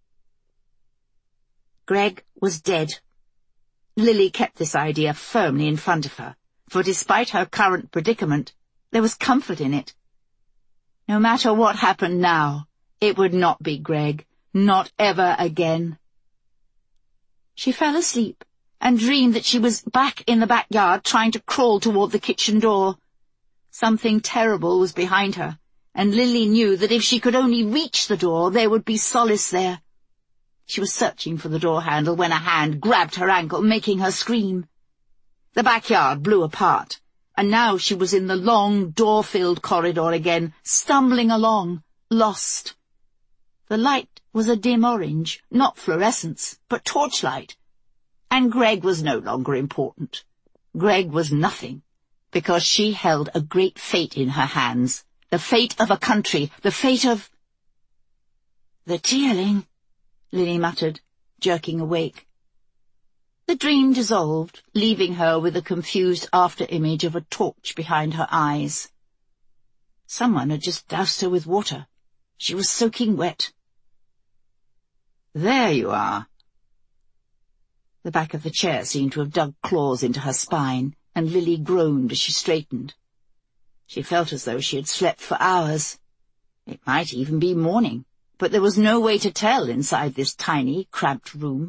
Greg was dead. Lily kept this idea firmly in front of her, for despite her current predicament, there was comfort in it. No matter what happened now, it would not be Greg, not ever again. She fell asleep and dreamed that she was back in the backyard trying to crawl toward the kitchen door. Something terrible was behind her, and Lily knew that if she could only reach the door, there would be solace there. She was searching for the door handle when a hand grabbed her ankle, making her scream. The backyard blew apart, and now she was in the long, door-filled corridor again, stumbling along, lost. The light was a dim orange, not fluorescence, but torchlight. And Greg was no longer important. Greg was nothing, because she held a great fate in her hands, the fate of a country, the fate of— "The Tearling," Lily muttered, jerking awake. The dream dissolved, leaving her with a confused after-image of a torch behind her eyes. Someone had just doused her with water. She was soaking wet. "There you are." The back of the chair seemed to have dug claws into her spine, and Lily groaned as she straightened. She felt as though she had slept for hours. It might even be morning, but there was no way to tell inside this tiny, cramped room.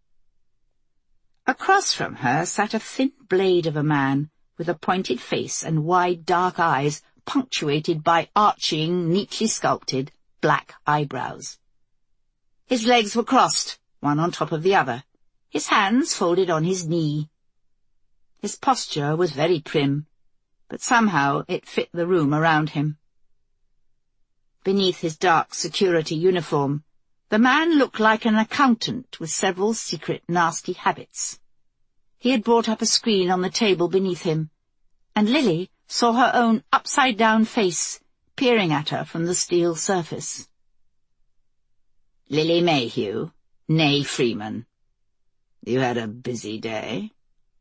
Across from her sat a thin blade of a man, with a pointed face and wide dark eyes, punctuated by arching, neatly sculpted, black eyebrows. His legs were crossed, one on top of the other, his hands folded on his knee. His posture was very prim, but somehow it fit the room around him. Beneath his dark security uniform, the man looked like an accountant with several secret nasty habits. He had brought up a screen on the table beneath him, and Lily saw her own upside-down face peering at her from the steel surface. "Lily Mayhew, née Freeman. You had a busy day?"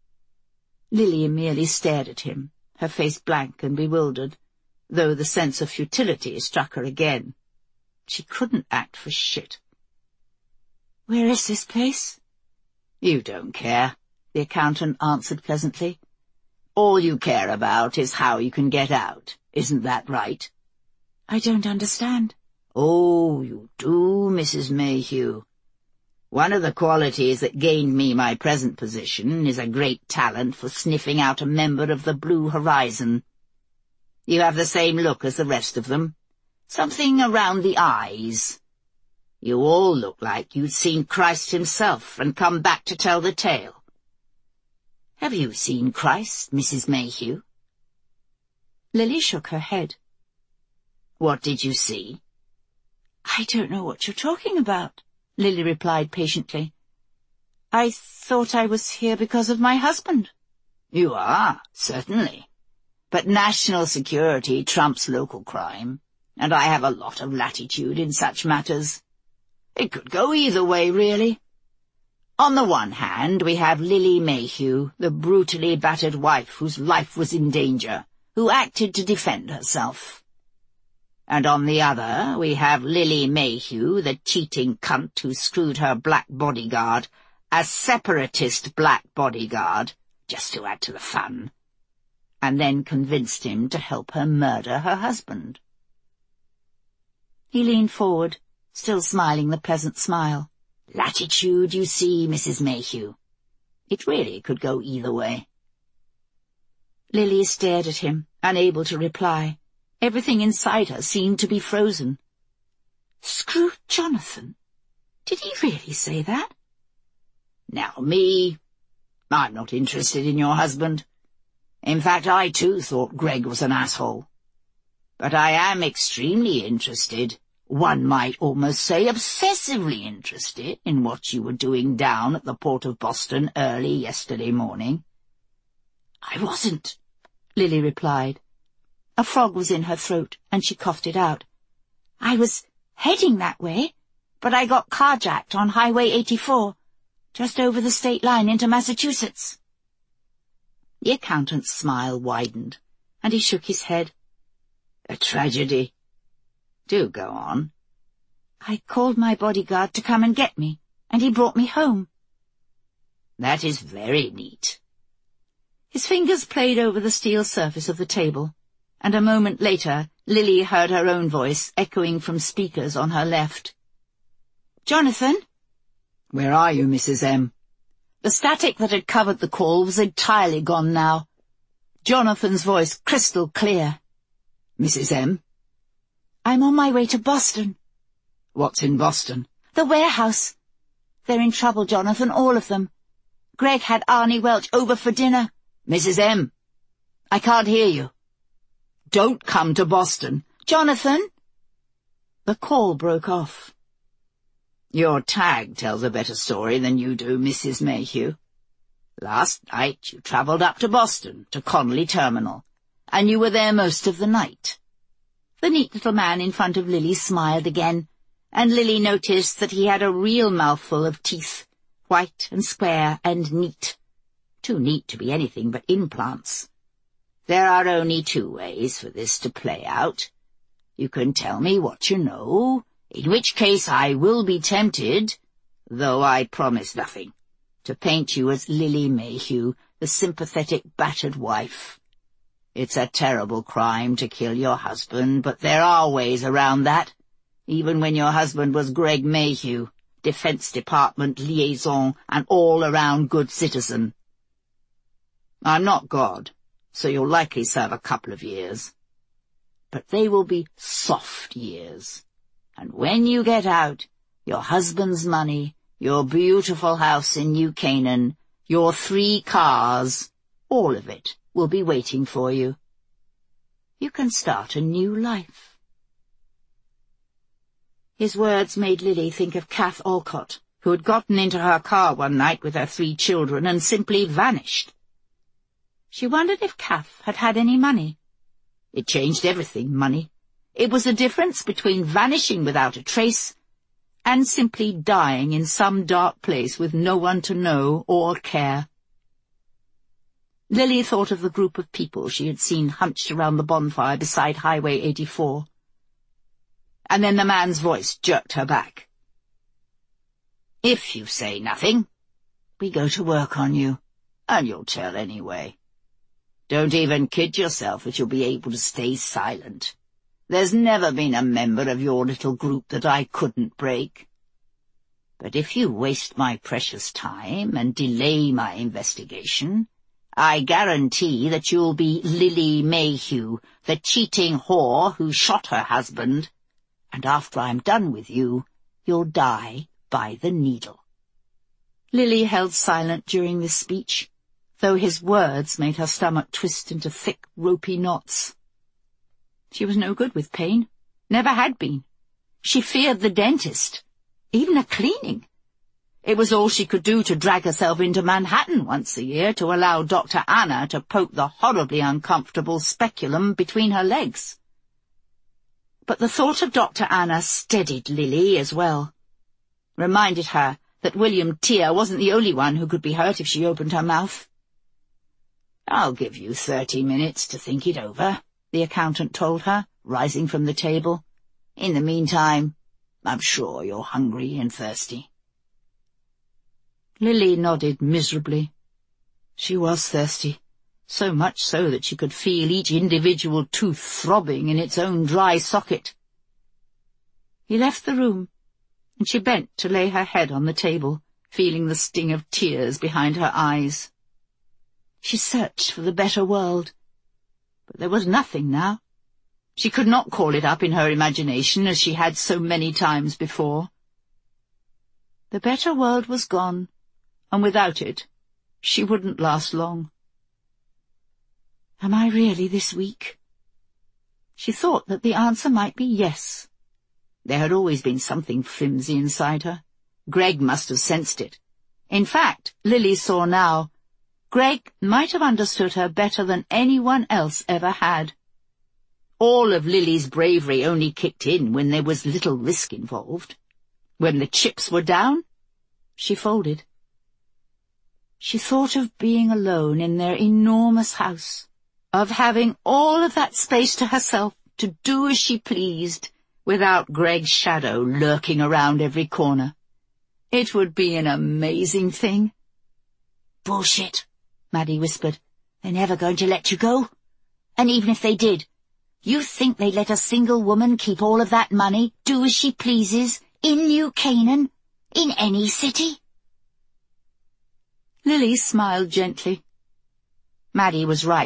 Lily merely stared at him, her face blank and bewildered, though the sense of futility struck her again. She couldn't act for shit. "Where is this place?" "You don't care," the accountant answered pleasantly. "All you care about is how you can get out. Isn't that right?" "I don't understand." "Oh, you do, Mrs. Mayhew. One of the qualities that gained me my present position is a great talent for sniffing out a member of the Blue Horizon. You have the same look as the rest of them. Something around the eyes. You all look like you'd seen Christ himself and come back to tell the tale. Have you seen Christ, Mrs. Mayhew?" Lily shook her head. "What did you see?" "I don't know what you're talking about," Lily replied patiently. "I thought I was here because of my husband." "You are, certainly. But national security trumps local crime, and I have a lot of latitude in such matters. It could go either way, really. On the one hand, we have Lily Mayhew, the brutally battered wife whose life was in danger, who acted to defend herself. And on the other, we have Lily Mayhew, the cheating cunt who screwed her black bodyguard, a separatist black bodyguard, just to add to the fun, and then convinced him to help her murder her husband." He leaned forward, still smiling the pleasant smile. "Latitude, you see, Mrs. Mayhew. It really could go either way." Lily stared at him, unable to reply. Everything inside her seemed to be frozen. Screw Jonathan? Did he really say that? "Now me, I'm not interested in your husband. In fact, I too thought Greg was an asshole. But I am extremely interested, one might almost say obsessively interested, in what you were doing down at the Port of Boston early yesterday morning." "I wasn't," Lily replied. A frog was in her throat, and she coughed it out. "I was heading that way, but I got carjacked on Highway 84, just over the state line into Massachusetts." The accountant's smile widened, and he shook his head. "A tragedy. Do go on." "I called my bodyguard to come and get me, and he brought me home." "That is very neat." His fingers played over the steel surface of the table, and a moment later Lily heard her own voice echoing from speakers on her left. "Jonathan?" "Where are you, Mrs. M?" The static that had covered the call was entirely gone now. Jonathan's voice crystal clear. "Mrs. M?" "I'm on my way to Boston." "What's in Boston?" "The warehouse. They're in trouble, Jonathan, all of them. Greg had Arnie Welch over for dinner." "Mrs. M, I can't hear you. Don't come to Boston." "Jonathan!" The call broke off. "Your tag tells a better story than you do, Mrs. Mayhew. Last night you travelled up to Boston, to Connolly Terminal, and you were there most of the night." The neat little man in front of Lily smiled again, and Lily noticed that he had a real mouthful of teeth, white and square and neat. Too neat to be anything but implants. "There are only two ways for this to play out. You can tell me what you know, in which case I will be tempted, though I promise nothing, to paint you as Lily Mayhew, the sympathetic battered wife. It's a terrible crime to kill your husband, but there are ways around that, even when your husband was Greg Mayhew, Defense Department liaison and all-around good citizen. I'm not God, so you'll likely serve a couple of years. But they will be soft years. And when you get out, your husband's money, your beautiful house in New Canaan, your 3 cars, all of it will be waiting for you. You can start a new life." His words made Lily think of Kath Alcott, who had gotten into her car one night with her 3 children and simply vanished. She wondered if Kath had had any money. It changed everything, money. It was the difference between vanishing without a trace and simply dying in some dark place with no one to know or care. Lily thought of the group of people she had seen hunched around the bonfire beside Highway 84. And then the man's voice jerked her back. "If you say nothing, we go to work on you, and you'll tell anyway. Don't even kid yourself that you'll be able to stay silent. There's never been a member of your little group that I couldn't break. But if you waste my precious time and delay my investigation, I guarantee that you'll be Lily Mayhew, the cheating whore who shot her husband, and after I'm done with you, you'll die by the needle." Lily held silent during this speech, though his words made her stomach twist into thick, ropey knots. She was no good with pain, never had been. She feared the dentist, even a cleaning. It was all she could do to drag herself into Manhattan once a year to allow Dr. Anna to poke the horribly uncomfortable speculum between her legs. But the thought of Dr. Anna steadied Lily as well, reminded her that William Tier wasn't the only one who could be hurt if she opened her mouth. "I'll give you 30 minutes to think it over," the accountant told her, rising from the table. "In the meantime, I'm sure you're hungry and thirsty." Lily nodded miserably. She was thirsty, so much so that she could feel each individual tooth throbbing in its own dry socket. He left the room, and she bent to lay her head on the table, feeling the sting of tears behind her eyes. She searched for the better world, but there was nothing now. She could not call it up in her imagination as she had so many times before. The better world was gone, and without it, she wouldn't last long. Am I really this weak? She thought that the answer might be yes. There had always been something flimsy inside her. Greg must have sensed it. In fact, Lily saw now, Greg might have understood her better than anyone else ever had. All of Lily's bravery only kicked in when there was little risk involved. When the chips were down, she folded. She thought of being alone in their enormous house, of having all of that space to herself to do as she pleased, without Greg's shadow lurking around every corner. It would be an amazing thing. "Bullshit," Maddie whispered. "They're never going to let you go. And even if they did, you think they'd let a single woman keep all of that money, do as she pleases, in New Canaan, in any city?" Lily smiled gently. Maddie was right.